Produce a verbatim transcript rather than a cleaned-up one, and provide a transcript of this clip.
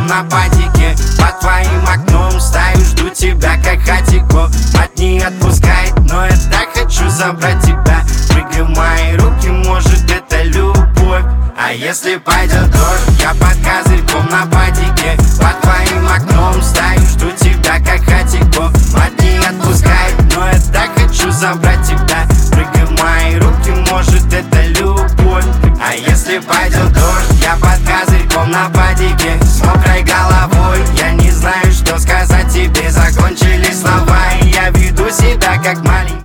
козырьком на падике. Под твоим окном стою, жду тебя как хатико. Мать не отпускает, но я так хочу забрать тебя. Прыгай в мои руки, может это любовь. А если пойдет дождь, я под козырьком на падике. Под твоим окном стою, жду тебя как хатико. Мать не отпускает, но я так хочу забрать тебя. Прыгай в мои руки, может это любовь. А если пойдет дождь, я под козырьком на падике. С мокрой головой